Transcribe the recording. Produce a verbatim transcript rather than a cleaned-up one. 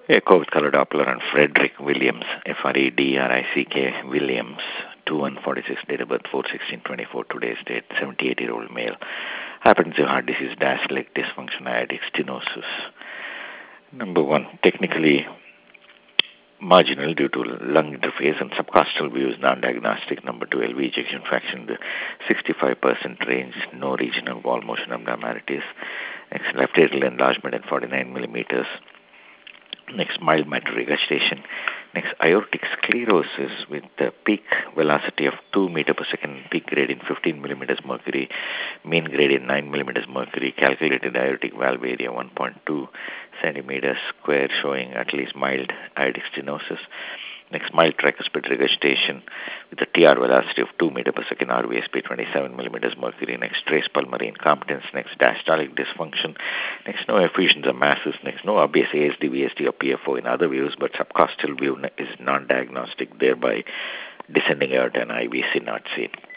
Echo with color Doppler and Frederick Williams, F R E D R I C K Williams, two one forty-six, date of birth four sixteen twenty-four, today's date, seventy-eight-year-old male. Hypertensive heart disease, diastolic dysfunction, aortic stenosis. Number one, technically marginal due to lung interface and subcostal view is non-diagnostic. Number two, L V ejection fraction in the sixty-five percent range, no regional wall motion abnormalities. Next, left atrial enlargement at forty-nine millimeters. Next, mild mitral regurgitation. Next, aortic sclerosis with the peak velocity of two meter per second, peak gradient fifteen millimeters mercury, mean gradient nine millimeters mercury, calculated aortic valve area one point two centimeters square, showing at least mild aortic stenosis. Next, mild tricuspid regurgitation with a T R velocity of two meter per second, R V S P twenty-seven millimeters mercury. Next, trace pulmonary incompetence. Next, diastolic dysfunction. Next, no effusions or masses. Next, no obvious A S D, V S D or P F O in other views, but subcostal view is non-diagnostic, thereby descending aorta and I V C not seen.